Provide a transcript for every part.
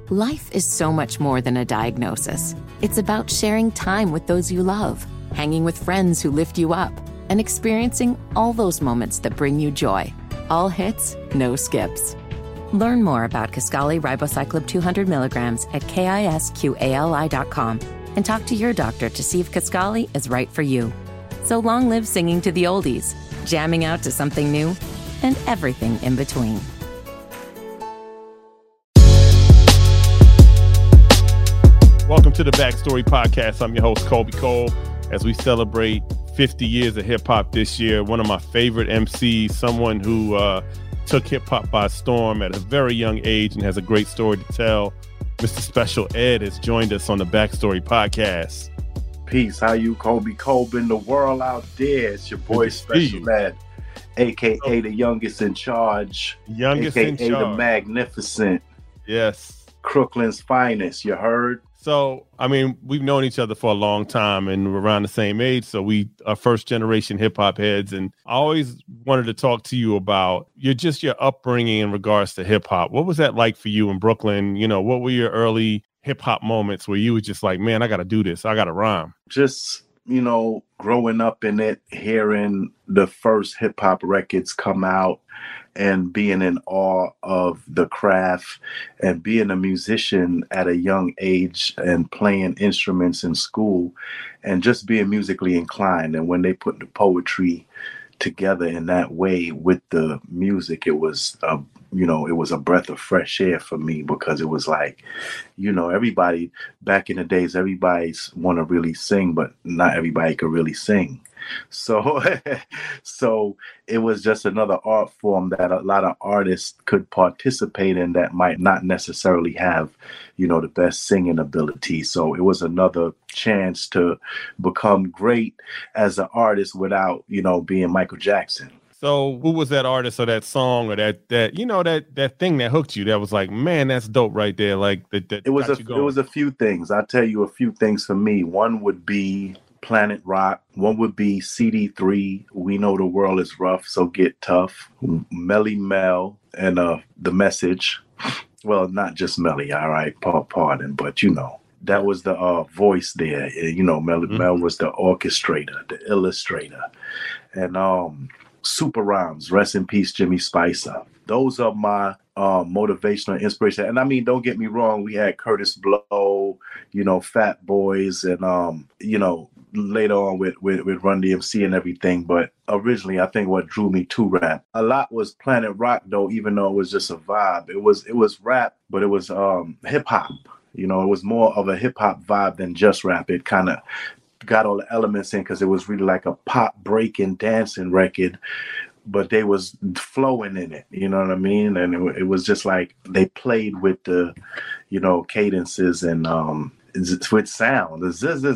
Life is so much more than a diagnosis. It's about sharing time with those you love, hanging with friends who lift you up, and experiencing all those moments that bring you joy. All hits, no skips. Learn more about Kisqali Ribociclib 200 milligrams at KISQALI.com and talk to your doctor to see if Kisqali is right for you. So long live singing to the oldies, jamming out to something new, and everything in between. Welcome to the Backstory Podcast. I'm your host, Colby Cole, as we celebrate 50 years of hip-hop this year. One of my favorite MCs, someone who took hip-hop by storm at a very young age and has a great story to tell. Mr. Special Ed has joined us on the Backstory Podcast. Peace. How you, Colby Colbin, the world out there? It's your boy, Special Ed, a.k.a. the youngest in charge, a.k.a. the magnificent. Yes. Crooklyn's finest, you heard? So, I mean, we've known each other for a long time and we're around the same age. So we are first generation hip hop heads. And I always wanted to talk to you about your upbringing in regards to hip hop. What was that like for you in Brooklyn? You know, what were your early hip hop moments where you were just like, man, I got to do this. I got to rhyme. Just, you know, growing up in it, hearing the first hip hop records come out and being in awe of the craft and being a musician at a young age and playing instruments in school and just being musically inclined. And when they put the poetry together in that way with the music, it was a breath of fresh air for me, because it was like, you know, everybody back in the days, everybody's want to really sing, but not everybody could really sing. So it was just another art form that a lot of artists could participate in that might not necessarily have, you know, the best singing ability. So it was another chance to become great as an artist without, you know, being Michael Jackson. So who was that artist or that song or that you know, that thing that hooked you that was like, man, that's dope right there? Like it was a few things. I'll tell you a few things for me. One would be Planet Rock. One would be CD3, We Know the World is Rough, So Get Tough. Melly Mel and The Message. Well, not just Melly, all right, pardon, but you know, that was the voice there. You know, Mel was the orchestrator, the illustrator. And Super Rhymes, rest in peace, Jimmy Spicer. Those are my motivational inspiration. And I mean, don't get me wrong, we had Curtis Blow, you know, Fat Boys, and you know, later on with Run DMC and everything. But originally, I think what drew me to rap a lot was Planet Rock, though, even though it was just a vibe. It was rap, but it was hip hop. You know, it was more of a hip hop vibe than just rap. It kind of got all the elements in because it was really like a pop breaking dancing record, but they was flowing in it, you know what I mean? And it was just like they played with the, you know, cadences and with sound.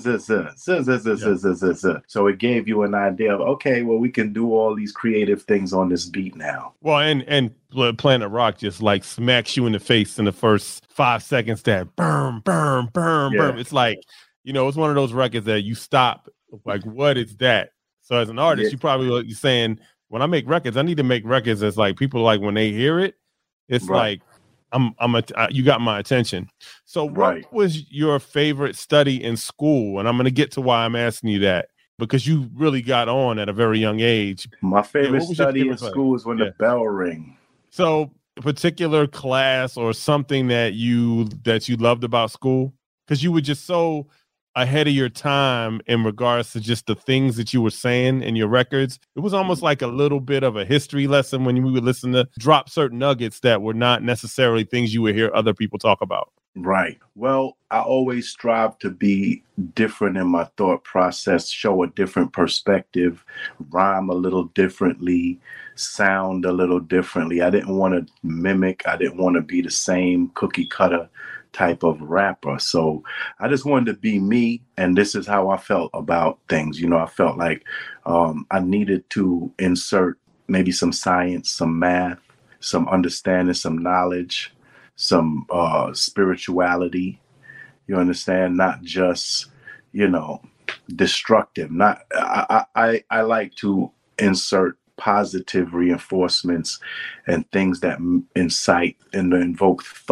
So it gave you an idea of, okay, well, we can do all these creative things on this beat now. Well, and Planet Rock just like smacks you in the face in the first 5 seconds. That burn. It's like, you know, it's one of those records that you stop, like, what is that? So as an artist, you probably you're saying, when I make records, I need to make records that's like people like when they hear it, it's like you got my attention. So what was your favorite study in school? And I'm going to get to why I'm asking you that, because you really got on at a very young age. My favorite study in school is when the bell ring. So a particular class or something that you loved about school, because you were just so ahead of your time in regards to just the things that you were saying in your records. It was almost like a little bit of a history lesson when we would listen to drop certain nuggets that were not necessarily things you would hear other people talk about. Right. Well, I always strive to be different in my thought process, show a different perspective, rhyme a little differently, sound a little differently. I didn't want to mimic. I didn't want to be the same cookie cutter type of rapper. So I just wanted to be me. And this is how I felt about things. You know, I felt like I needed to insert maybe some science, some math, some understanding, some knowledge, some spirituality. You understand? Not just, you know, destructive. I like to insert positive reinforcements and things that incite and invoke thought.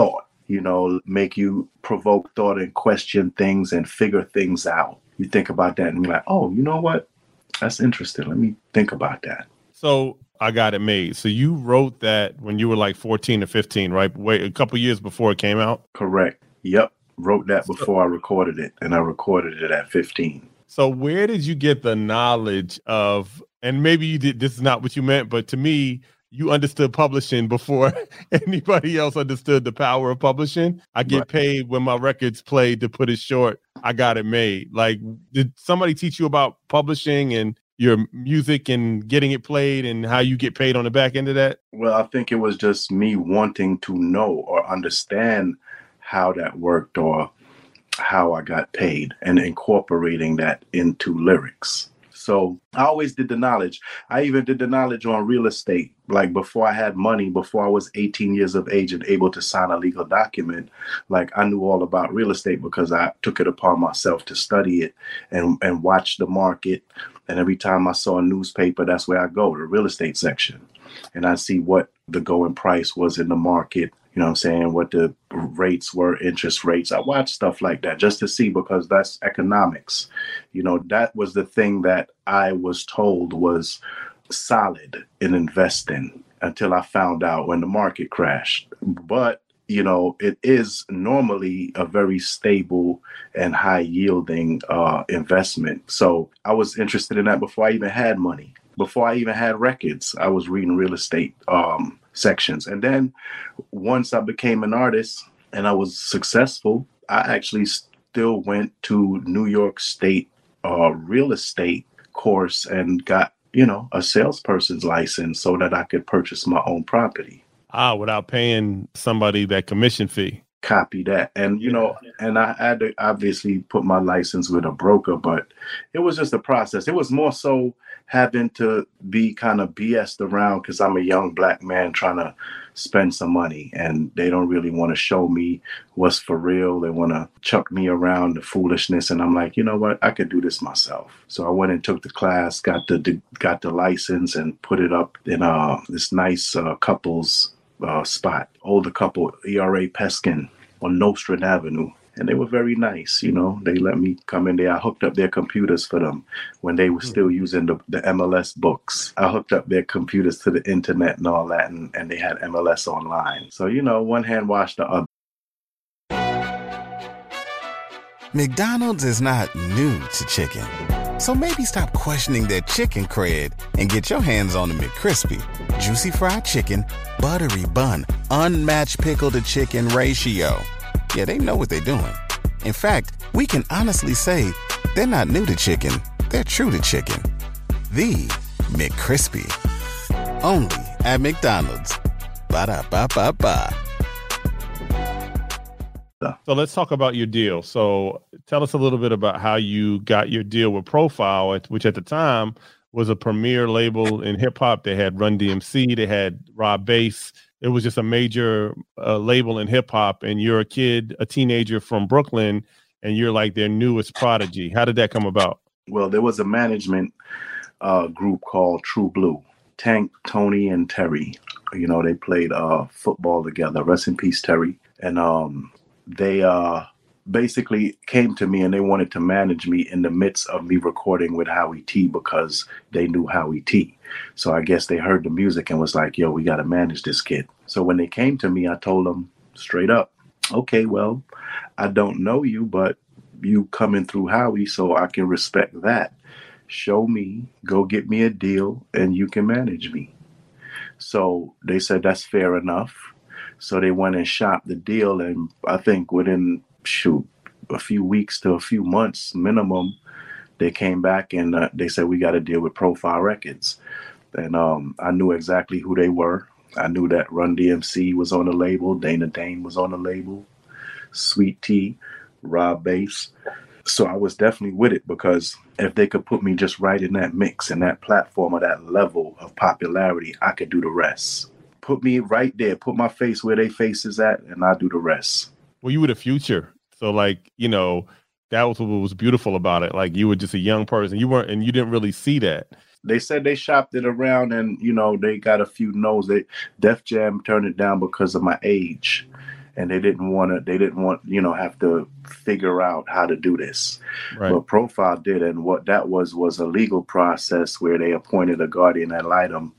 make you provoke thought and question things and figure things out. You think about that and you're like, oh, you know what? That's interesting. Let me think about that. So I Got It Made. So you wrote that when you were like 14 or 15, right? Wait, a couple years before it came out? Correct. Yep. Wrote that before I recorded it, and I recorded it at 15. So where did you get the knowledge of, and maybe you did, this is not what you meant, but to me, you understood publishing before anybody else understood the power of publishing. I get paid when my record's played. To put it short, I got it made. Like, did somebody teach you about publishing and your music and getting it played and how you get paid on the back end of that? Well, I think it was just me wanting to know or understand how that worked or how I got paid and incorporating that into lyrics. So I always did the knowledge. I even did the knowledge on real estate. Like before I had money, before I was 18 years of age and able to sign a legal document, like I knew all about real estate because I took it upon myself to study it and watch the market. And every time I saw a newspaper, that's where I go, the real estate section. And I see what the going price was in the market. You know what I'm saying? What the rates were, interest rates. I watched stuff like that just to see, because that's economics. That was the thing that I was told was solid in investing until I found out when the market crashed. But, it is normally a very stable and high yielding investment. So I was interested in that before I even had money, before I even had records. I was reading real estate sections. And then once I became an artist and I was successful, I actually still went to New York State real estate course and got, a salesperson's license so that I could purchase my own property. Without paying somebody that commission fee. Copy that. And, and I had to obviously put my license with a broker, but it was just a process. It was more so having to be kind of BS'd around because I'm a young Black man trying to spend some money, and they don't really want to show me what's for real. They want to chuck me around the foolishness. And I'm like, you know what? I could do this myself. So I went and took the class, got the license and put it up in this nice couples spot, older couple, ERA Peskin on Nostrand Avenue. And they were very nice. They let me come in there. I hooked up their computers for them when they were still using the MLS books. I hooked up their computers to the internet and all that, and they had MLS online. So, one hand washed the other. McDonald's is not new to chicken. So maybe stop questioning their chicken cred and get your hands on the McCrispy. Juicy fried chicken, buttery bun, unmatched pickle to chicken ratio. Yeah, they know what they're doing. In fact, we can honestly say they're not new to chicken. They're true to chicken. The McCrispy. Only at McDonald's. Ba-da-ba-ba-ba. So let's talk about your deal. So tell us a little bit about how you got your deal with Profile, which at the time was a premier label in hip hop. They had Run DMC, they had Rob Bass. It was just a major label in hip hop. And you're a teenager from Brooklyn, and you're like their newest prodigy. How did that come about? Well, there was a management group called True Blue. Tank, Tony, and Terry. They played football together. Rest in peace, Terry. And they basically came to me and they wanted to manage me in the midst of me recording with Howie T because they knew Howie T. So I guess they heard the music and was like, yo, we got to manage this kid. So when they came to me, I told them straight up, okay, well, I don't know you, but you coming through Howie, so I can respect that. Show me, go get me a deal, and you can manage me. So they said that's fair enough. So they went and shopped the deal, and I think within a few weeks to a few months minimum, they came back and they said we got to deal with Profile Records. And I knew exactly who they were. I knew that Run DMC was on the label, Dana Dane was on the label, Sweet T, Rob Bass. So I was definitely with it, because if they could put me just right in that mix and that platform or that level of popularity, I could do the rest. Put me right there, put my face where their face is at, and I do the rest. Well, you were the future. So that was what was beautiful about it. Like, you were just a young person. You didn't really see that. They said they shopped it around and, they got a few no's. Def Jam turned it down because of my age. and they didn't want, have to figure out how to do this. Right. But Profile did, and what that was a legal process where they appointed a guardian ad litem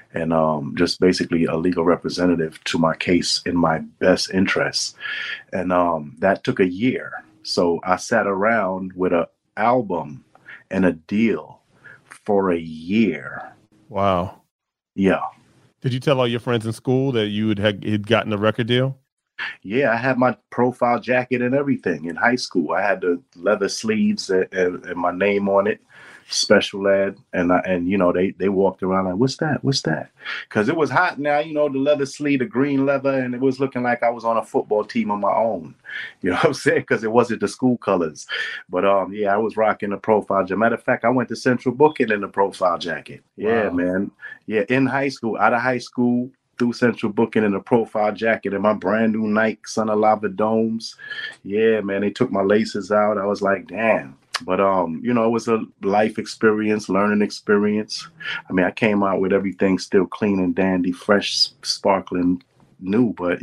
and just basically a legal representative to my case in my best interests. And that took a year. So I sat around with an album and a deal for a year. Wow. Yeah. Did you tell all your friends in school that you had gotten a record deal? Yeah, I had my Profile jacket and everything in high school. I had the leather sleeves and my name on it, special ed, and they walked around like, what's that? Because it was hot now, the leather sleeve, the green leather, and it was looking like I was on a football team of my own. You know what I'm saying? Because it wasn't the school colors. But I was rocking the Profile jacket. Matter of fact, I went to Central Booking in the Profile jacket. Yeah, wow. Man. Yeah, in high school, out of high school, through Central Booking in a Profile jacket and my brand new Nike Son of Lava Domes. Yeah, man, they took my laces out. I was like, damn. But, it was a life experience, learning experience. I mean, I came out with everything still clean and dandy, fresh, sparkling, new. But,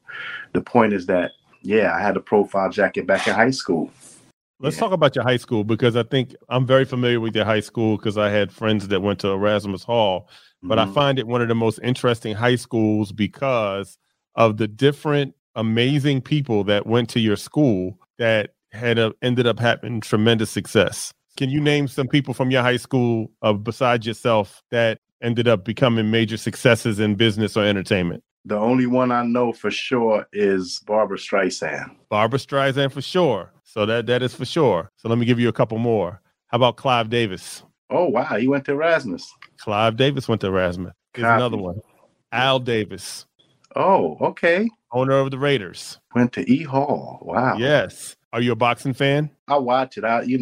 the point is that, I had a Profile jacket back in high school. Let's talk about your high school, because I think I'm very familiar with your high school because I had friends that went to Erasmus Hall. But I find it one of the most interesting high schools because of the different amazing people that went to your school that had ended up having tremendous success. Can you name some people from your high school besides yourself that ended up becoming major successes in business or entertainment? The only one I know for sure is Barbara Streisand. Barbara Streisand for sure. So that is for sure. So let me give you a couple more. How about Clive Davis? Oh, wow. He went to Erasmus. Clive Davis went to Erasmus. Here's another one. Al Davis. Oh, okay. Owner of the Raiders. Went to E Hall. Wow. Yes. Are you a boxing fan? I watch it. I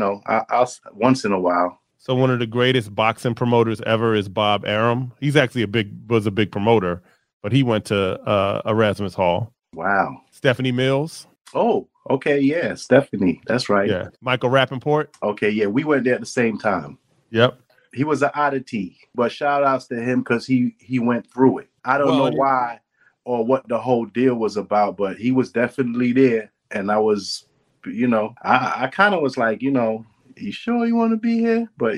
once in a while. So one of the greatest boxing promoters ever is Bob Arum. He's actually was a big promoter, but he went to Erasmus Hall. Wow. Stephanie Mills. Oh, okay. Yeah. Stephanie. That's right. Yeah. Michael Rappaport. Okay. Yeah. We went there at the same time. Yep. He was an oddity, but shout outs to him because he went through it. I don't know why or what the whole deal was about, but he was definitely there. And I was, I kind of was like, you sure you want to be here? But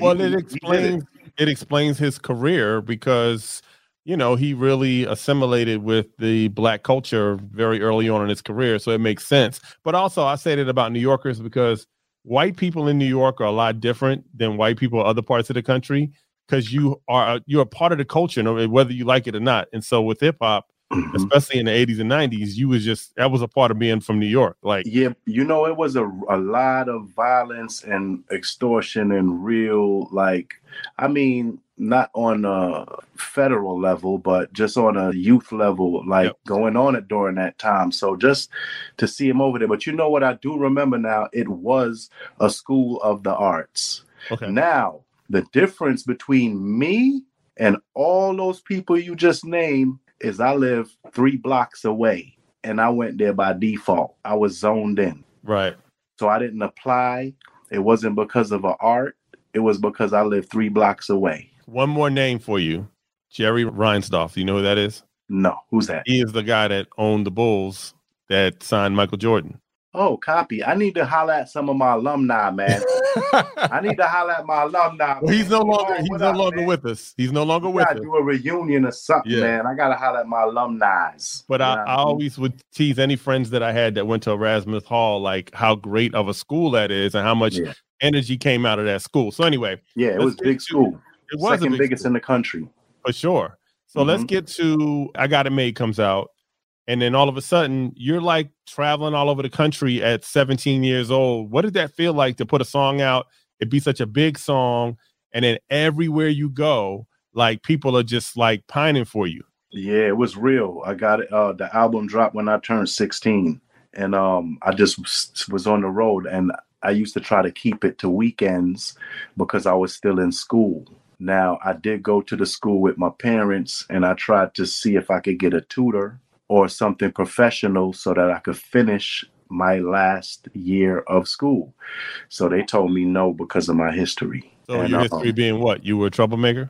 it explains his career because, he really assimilated with the Black culture very early on in his career. So it makes sense. But also I say that about New Yorkers because white people in New York are a lot different than white people in other parts of the country because you're a part of the culture, whether you like it or not. And so with hip hop, especially in the 80s and 90s, that was a part of being from New York. Like, yeah, it was a lot of violence and extortion and real, not on a federal level, but just on a youth level, going on it during that time. So just to see him over there. But you know what I do remember now? It was a school of the arts. Okay. Now, the difference between me and all those people you just named is I live 3 blocks away and I went there by default. I was zoned in. Right. So I didn't apply. It wasn't because of an art. It was because I live 3 blocks away. One more name for you. Jerry Reinsdorf. Do you know who that is? No. Who's that? He is the guy that owned the Bulls that signed Michael Jordan. Oh, copy. I need to holler at some of my alumni, man. I need to holler at my alumni. Well, he's no longer with us. He's no longer with us. I gotta do a reunion or something, man. I gotta holler at my alumni. But I always would tease any friends that I had that went to Erasmus Hall, like how great of a school that is and how much energy came out of that school. So anyway. Yeah, it was a big school. It was second biggest in the country. For sure. So let's get to I Got It Made comes out. And then all of a sudden, you're like traveling all over the country at 17 years old. What did that feel like to put a song out? It'd be such a big song. And then everywhere you go, like people are just like pining for you. Yeah, it was real. I got it. The album dropped when I turned 16. And I just was on the road. And I used to try to keep it to weekends because I was still in school. Now, I did go to the school with my parents and I tried to see if I could get a tutor or something professional so that I could finish my last year of school. So they told me no because of my history. So your history being what? You were a troublemaker?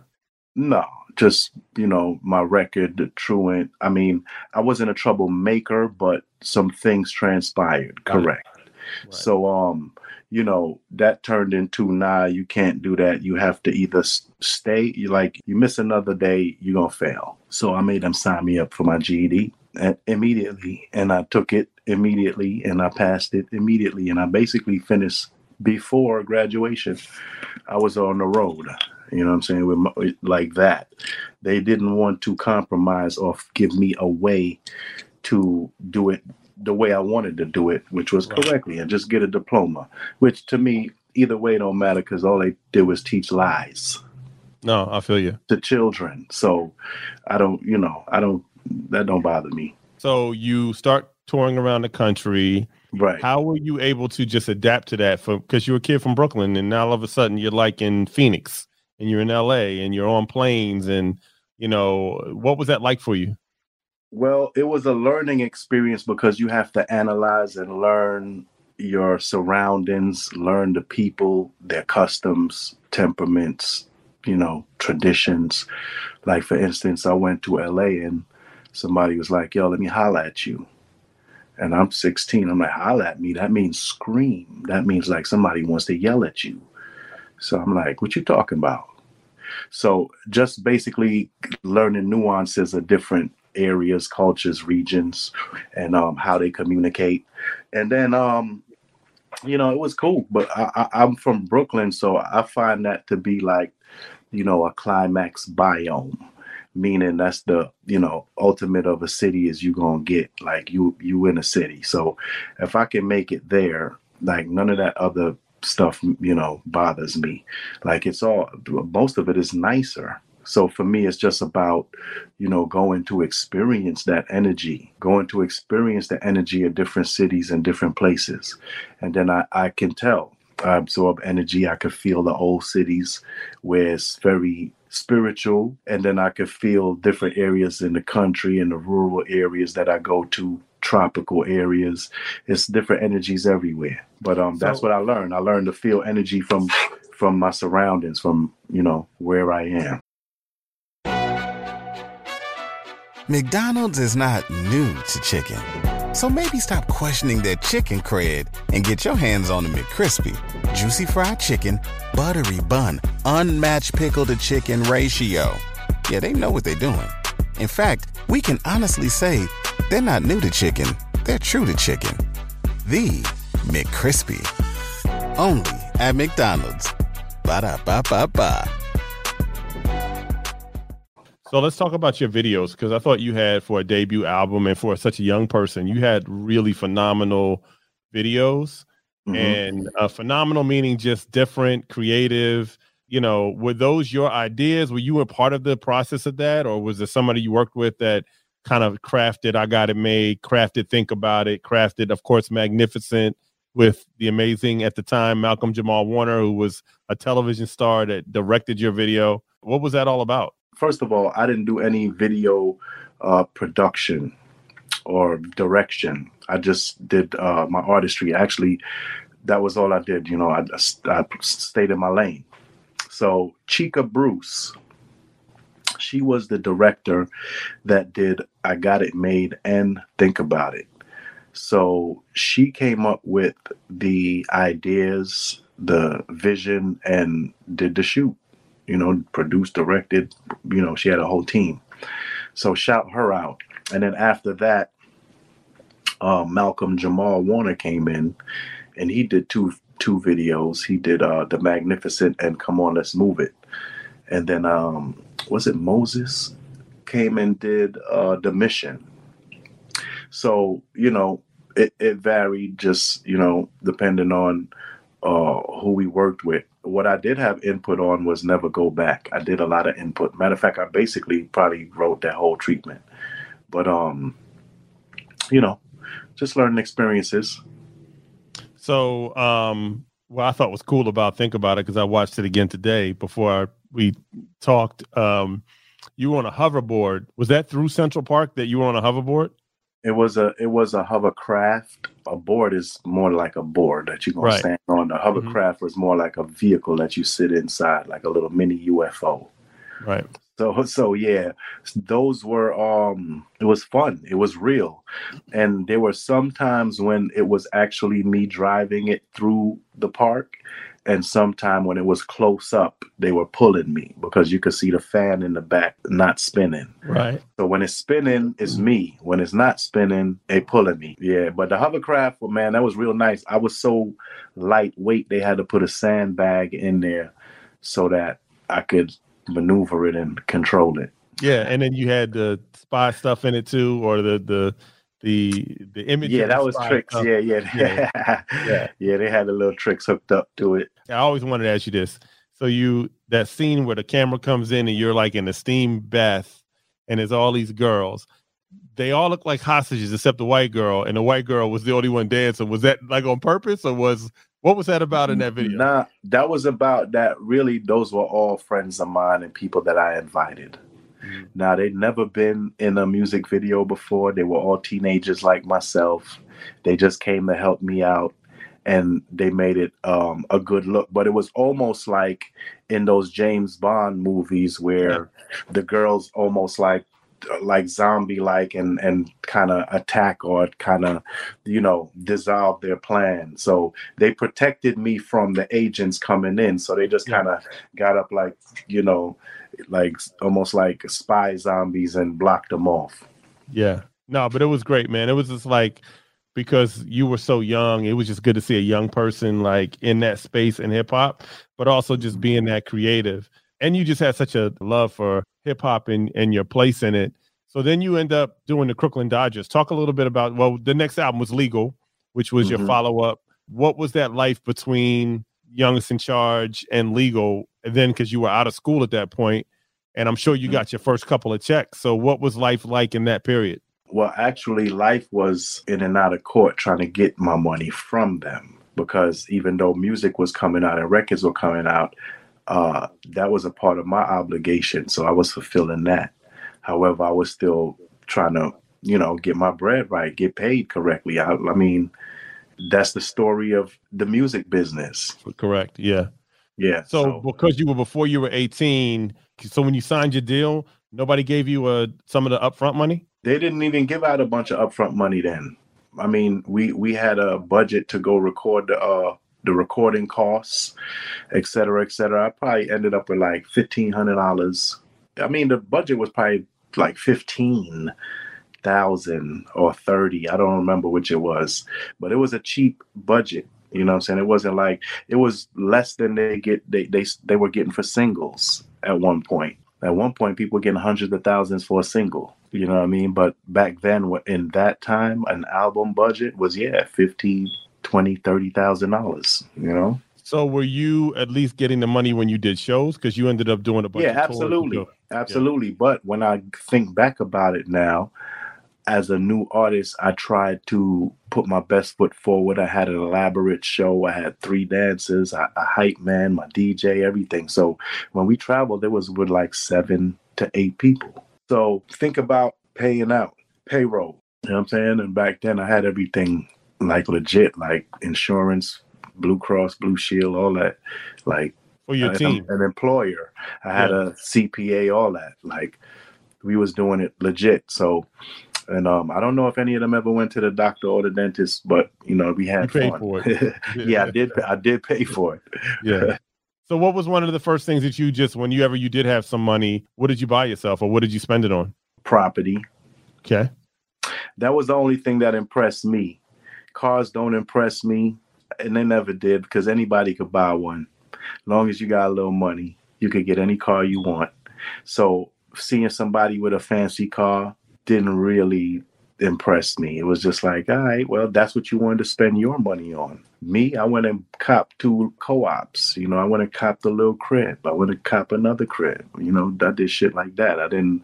No, just, my record, the truant. I mean, I wasn't a troublemaker, but some things transpired. Got it. Correct. Right. So, that turned into, nah, you can't do that. You have to either stay, you miss another day, you're going to fail. So I made them sign me up for my GED immediately. And I took it immediately and I passed it immediately. And I basically finished before graduation. I was on the road. You know what I'm saying? Like that. They didn't want to compromise or give me a way to do it the way I wanted to do it, which was correctly, and just get a diploma, which to me, either way don't matter because all they did was teach lies. No, I feel you. To children. So that don't bother me. So you start touring around the country. Right. How were you able to just adapt to that? Because you're a kid from Brooklyn and now all of a sudden you're like in Phoenix and you're in LA and you're on planes and, what was that like for you? Well, it was a learning experience because you have to analyze and learn your surroundings, learn the people, their customs, temperaments, traditions. Like, for instance, I went to LA and somebody was like, yo, let me holla at you. And I'm 16. I'm like, holla at me. That means scream. That means like somebody wants to yell at you. So I'm like, what you talking about? So just basically learning nuances of different areas, cultures, regions, and how they communicate. And then, it was cool. But I'm from Brooklyn, so I find that to be like, a climax biome, meaning that's the, ultimate of a city is you gonna get like you in a city. So if I can make it there, like none of that other stuff, bothers me. Like most of it is nicer. So for me, it's just about, going to experience that energy, of different cities and different places. And then I can tell, I absorb energy. I could feel the old cities where it's very spiritual. And then I could feel different areas in the country and the rural areas that I go to, tropical areas. It's different energies everywhere. But that's what I learned. I learned to feel energy from my surroundings, from, where I am. McDonald's is not new to chicken. So maybe stop questioning their chicken cred and get your hands on the McCrispy. Juicy fried chicken, buttery bun, unmatched pickle to chicken ratio. Yeah, they know what they're doing. In fact, we can honestly say they're not new to chicken. They're true to chicken. The McCrispy. Only at McDonald's. Ba-da-ba-ba-ba. So let's talk about your videos, because I thought you had, for a debut album and for such a young person, you had really phenomenal videos. Mm-hmm. And phenomenal meaning just different, creative. Were those your ideas? Were you a part of the process of that? Or was there somebody you worked with that kind of crafted, I Got It Made, crafted Think About It, crafted, of course, Magnificent with the amazing, at the time, Malcolm Jamal Warner, who was a television star that directed your video? What was that all about? First of all, I didn't do any video production or direction. I just did my artistry. Actually, that was all I did. I stayed in my lane. So Chica Bruce, she was the director that did I Got It Made and Think About It. So she came up with the ideas, the vision, and did the shoot. Produced, directed, she had a whole team. So shout her out. And then after that, Malcolm Jamal Warner came in and he did two videos. He did The Magnificent and Come On, Let's Move It. And then, was it Moses came and did The Mission. So, it varied just, depending on who we worked with. What I did have input on was Never Go Back. I did a lot of input. Matter of fact, I basically probably wrote that whole treatment. But, just learning experiences. So, what I thought was cool about Think About It, because I watched it again today before we talked, you were on a hoverboard. Was that through Central Park that you were on a hoverboard? It was a hovercraft. A board is more like a board that you're going to stand on. A hovercraft was more like a vehicle that you sit inside, like a little mini UFO. Right. So yeah, those were it was fun. It was real. And there were some times when it was actually me driving it through the park, and sometime when it was close up, they were pulling me because you could see the fan in the back not spinning. Right. So when it's spinning, it's me. When it's not spinning, they pulling me. Yeah, but the hovercraft, well, man, that was real nice. I was so lightweight, they had to put a sandbag in there so that I could maneuver it and control it. Yeah, and then you had the spy stuff in it too, or the image. Yeah, that was tricks. Stuff. Yeah. They had the little tricks hooked up to it. I always wanted to ask you this. So that scene where the camera comes in and you're like in a steam bath, and there's all these girls. They all look like hostages except the white girl, and the white girl was the only one dancing. Was that like on purpose, or what was that about in that video? Nah, that was about that. Really, those were all friends of mine and people that I invited. Mm-hmm. Now, they'd never been in a music video before. They were all teenagers like myself. They just came to help me out, and they made it a good look. But it was almost like in those James Bond movies where the girls almost like zombie-like and kind of attack or kind of, dissolve their plan. So they protected me from the agents coming in. So they just kind of got up like almost like spy zombies and blocked them off. Yeah. No, but it was great, man. It was just like, because you were so young, it was just good to see a young person like in that space in hip hop, but also just being that creative. And you just had such a love for hip hop and your place in it. So then you end up doing the Crooklyn Dodgers. Talk a little bit about, the next album was Legal, which was your follow-up. What was that life between Youngest in Charge and Legal? And then, because you were out of school at that point, and I'm sure you got your first couple of checks. So what was life like in that period? Well, actually, life was in and out of court trying to get my money from them, because even though music was coming out and records were coming out, that was a part of my obligation. So I was fulfilling that. However, I was still trying to, get my bread right, get paid correctly. I mean, that's the story of the music business. Correct. Yeah. Yeah. So because before you were 18, so when you signed your deal, nobody gave you some of the upfront money? They didn't even give out a bunch of upfront money then. I mean, we had a budget to go record the recording costs, et cetera, et cetera. I probably ended up with like $1,500. I mean, the budget was probably like 15,000 or 30. I don't remember which it was, but it was a cheap budget. You know what I'm saying? It wasn't like, it was less than they were getting for singles at one point. At one point, people were getting hundreds of thousands for a single. You know what I mean? But back then, in that time, an album budget was, $50,000, $20,000, $30,000, So were you at least getting the money when you did shows? Because you ended up doing a bunch of tours. Absolutely. Yeah. But when I think back about it now, as a new artist, I tried to put my best foot forward. I had an elaborate show. I had 3 dancers, a hype man, my DJ, everything. So when we traveled, it was with like 7 to 8 people. So think about paying out, payroll. You know what I'm saying? And back then I had everything like legit, like insurance, Blue Cross, Blue Shield, all that. Like for your team, an employer. I had a CPA, all that. Like we was doing it legit. So, and I don't know if any of them ever went to the doctor or the dentist, but we had fun. Paid for it. Yeah, I did pay for it. Yeah. So what was one of the first things that you just, whenever you did have some money, what did you buy yourself or what did you spend it on? Property. Okay. That was the only thing that impressed me. Cars don't impress me, and they never did, because anybody could buy one. As long as you got a little money, you could get any car you want. So seeing somebody with a fancy car didn't really impress me. It was just like, all right, well, that's what you wanted to spend your money on. Me, I went and copped 2 co-ops. I went and copped a little crib. I went and copped another crib. I did shit like that.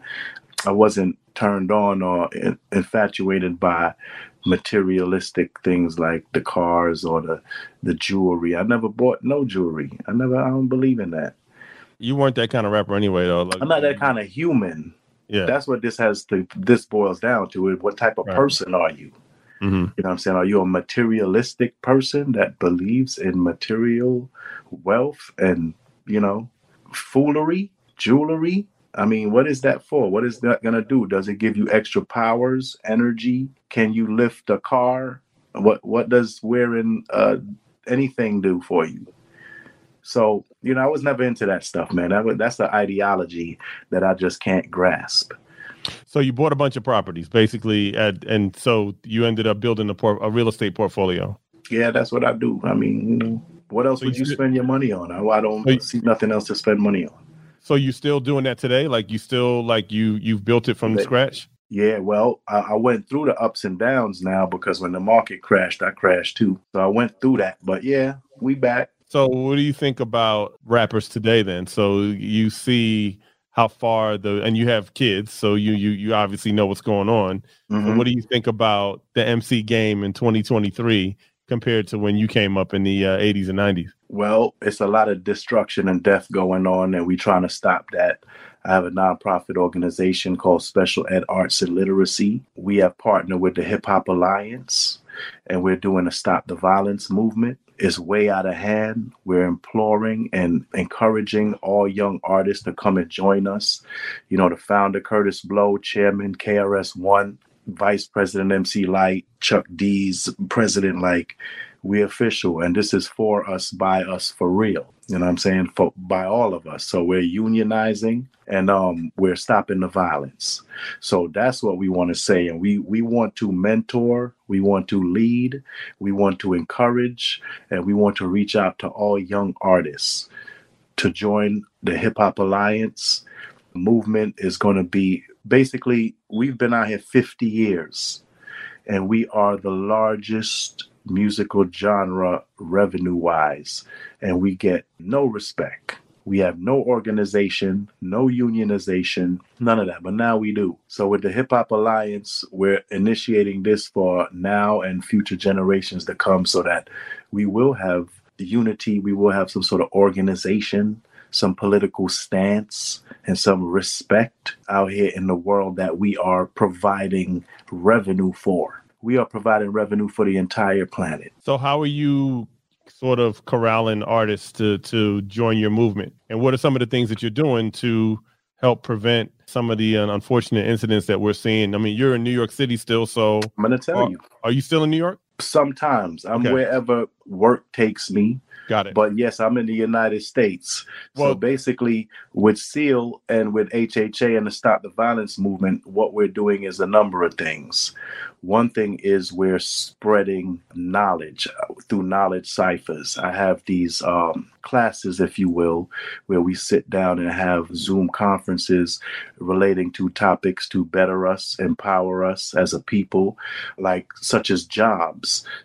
I wasn't turned on or infatuated by materialistic things like the cars or the jewelry. I never bought no jewelry. I don't believe in that. You weren't that kind of rapper anyway, though. I'm not that kind of human. Yeah. That's what this boils down to. What type of person are you? Mm-hmm. You know what I'm saying? Are you a materialistic person that believes in material wealth and, foolery? Jewelry? I mean, what is that for? What is that going to do? Does it give you extra powers, energy? Can you lift a car? What does wearing anything do for you? So, I was never into that stuff, man. That's the ideology that I just can't grasp. So you bought a bunch of properties, basically, and so you ended up building a real estate portfolio. Yeah, that's what I do. I mean, what else would you spend your money on? I don't see nothing else to spend money on. So you still doing that today? Like you still you've built it from scratch? Yeah, well, I went through the ups and downs now because when the market crashed, I crashed too. So I went through that. But yeah, we back. So what do you think about rappers today then? So you see how far and you have kids, so you obviously know what's going on. Mm-hmm. So what do you think about the MC game in 2023 compared to when you came up in the 80s and 90s? Well, it's a lot of destruction and death going on, and we're trying to stop that. I have a nonprofit organization called Special Ed Arts and Literacy. We have partnered with the Hip Hop Alliance, and we're doing a Stop the Violence movement. It's way out of hand. We're imploring and encouraging all young artists to come and join us. The founder, Curtis Blow, chairman, KRS-One, Vice President MC Light, Chuck D's president, we official. And this is for us, by us, for real. You know what I'm saying? By all of us. So we're unionizing and we're stopping the violence. So that's what we want to say. And we want to mentor, we want to lead, we want to encourage, and we want to reach out to all young artists to join the Hip Hop Alliance. Movement is going to be, basically, we've been out here 50 years, and we are the largest musical genre revenue-wise, and we get no respect. We have no organization, no unionization, none of that, but now we do. So with the Hip Hop Alliance, we're initiating this for now and future generations to come so that we will have unity, we will have some sort of organization, some political stance, and some respect out here in the world that we are providing revenue for. We are providing revenue for the entire planet. So how are you sort of corralling artists to join your movement? And what are some of the things that you're doing to help prevent some of the unfortunate incidents that we're seeing? I mean, you're in New York City still, so I'm going to tell you. Are you still in New York? Sometimes. I'm wherever work takes me. Got it. But yes, I'm in the United States. So basically with SEAL and with HHA and the Stop the Violence movement, what we're doing is a number of things. One thing is we're spreading knowledge through knowledge ciphers. I have these classes, if you will, where we sit down and have Zoom conferences relating to topics to better us, empower us as a people, such as job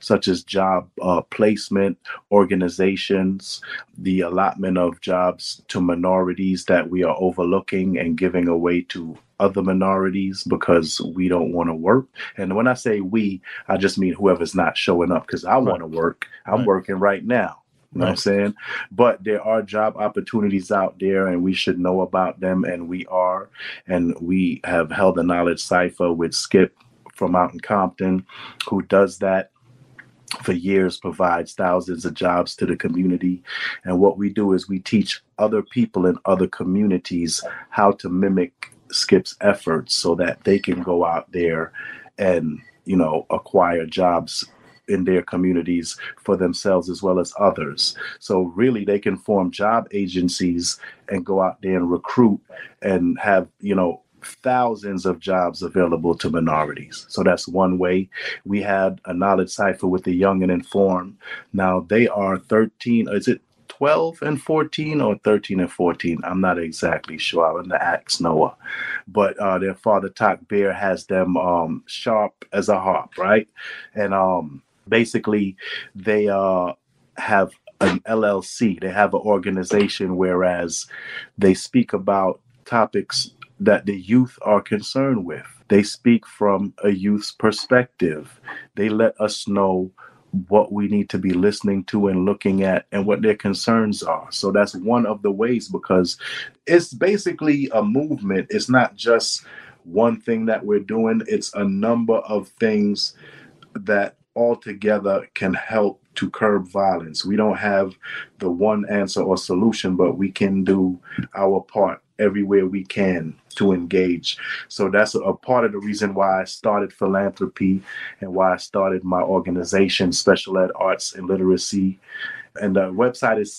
placement, organizations, the allotment of jobs to minorities that we are overlooking and giving away to other minorities because we don't want to work. And when I say we, I just mean whoever's not showing up, because I want to work. I'm working right now. You know what I'm saying? But there are job opportunities out there, and we should know about them, and we are. And we have held a knowledge cipher with Skip from out in Compton, who does that for years, provides thousands of jobs to the community. And what we do is we teach other people in other communities how to mimic Skip's efforts so that they can go out there and, acquire jobs in their communities for themselves as well as others. So really they can form job agencies and go out there and recruit and have, thousands of jobs available to minorities. So that's one way. We had a knowledge cipher with the Young and Informed. Now they are 13, is it 12 and 14 or 13 and 14? I'm not exactly sure. I'm going to ask Noah. But their father, Talk Bear, has them sharp as a harp, right? And basically they have an LLC. They have an organization, whereas they speak about topics that the youth are concerned with. They speak from a youth's perspective. They let us know what we need to be listening to and looking at and what their concerns are. So that's one of the ways, because it's basically a movement. It's not just one thing that we're doing. It's a number of things that altogether can help to curb violence. We don't have the one answer or solution, but we can do our part everywhere we can to engage. So that's a part of the reason why I started philanthropy and why I started my organization, Special Ed Arts and Literacy. And the website is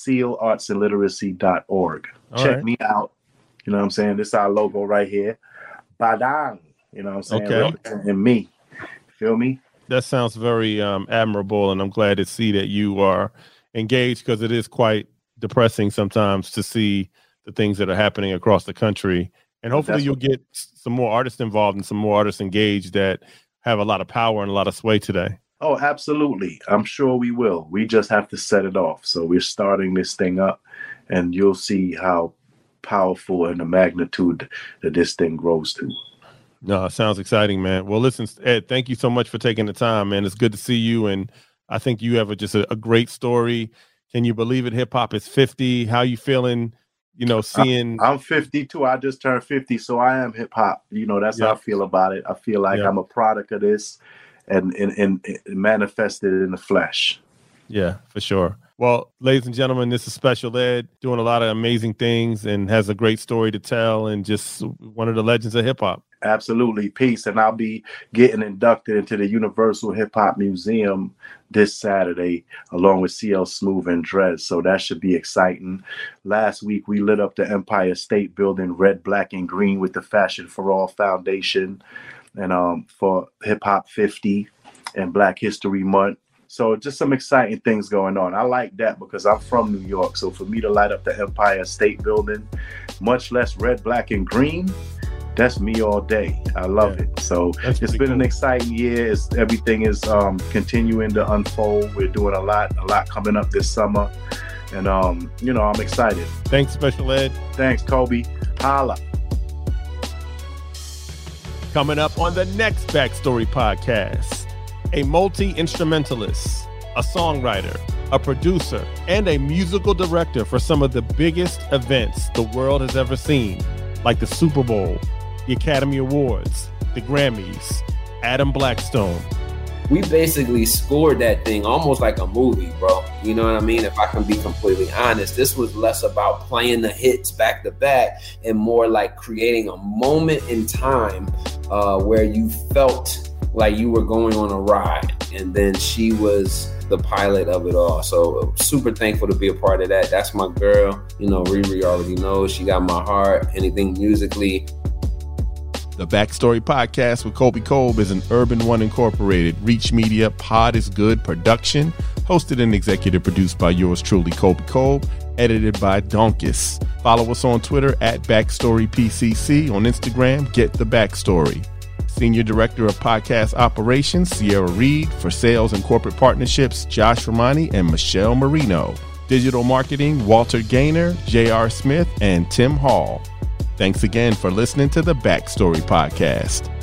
sealartsandliteracy.org. Check me out. You know what I'm saying? This is our logo right here. Badang. You know what I'm saying? Okay. Representing me. Feel me? That sounds very admirable, and I'm glad to see that you are engaged, because it is quite depressing sometimes to see the things that are happening across the country. And hopefully you'll get some more artists involved and some more artists engaged that have a lot of power and a lot of sway today. Oh, absolutely. I'm sure we will. We just have to set it off. So we're starting this thing up, and you'll see how powerful and the magnitude that this thing grows to. No, it sounds exciting, man. Well, listen, Ed, thank you so much for taking the time, man. It's good to see you. And I think you have just a great story. Can you believe it? Hip hop is 50. How you feeling? You know, seeing I'm 52. I just turned 50. So I am hip hop. You know, that's how I feel about it. I feel like I'm a product of this and manifested in the flesh. Yeah, for sure. Well, ladies and gentlemen, this is Special Ed, doing a lot of amazing things and has a great story to tell, and just one of the legends of hip hop. Absolutely. Peace. And I'll be getting inducted into the Universal Hip Hop Museum this Saturday, along with CL Smooth and Drez. So that should be exciting. Last week, we lit up the Empire State Building red, black, and green with the Fashion for All Foundation, and for Hip Hop 50 and Black History Month. So just some exciting things going on. I like that because I'm from New York. So for me to light up the Empire State Building, much less red, black, and green, that's me all day. I love it. So it's been an exciting year. Everything is continuing to unfold. We're doing a lot coming up this summer. And, I'm excited. Thanks, Special Ed. Thanks, Kobe. Holla. Coming up on the next Backstory podcast, a multi-instrumentalist, a songwriter, a producer, and a musical director for some of the biggest events the world has ever seen, like the Super Bowl, the Academy Awards, the Grammys, Adam Blackstone. We basically scored that thing almost like a movie, bro. You know what I mean? If I can be completely honest, this was less about playing the hits back to back and more like creating a moment in time where you felt like you were going on a ride, and then she was the pilot of it all. So super thankful to be a part of that. That's my girl. You know, Riri already knows she got my heart. Anything musically. The Backstory Podcast with Kobe Kolb is an Urban One Incorporated, Reach Media, Pod is Good production, hosted and executive produced by yours truly, Kobe Kolb, edited by Donkus. Follow us on Twitter at BackstoryPCC, on Instagram, Get the Backstory. Senior Director of Podcast Operations, Sierra Reed. For Sales and Corporate Partnerships, Josh Romani and Michelle Marino. Digital Marketing, Walter Gaynor, J.R. Smith, and Tim Hall. Thanks again for listening to the Backstory Podcast.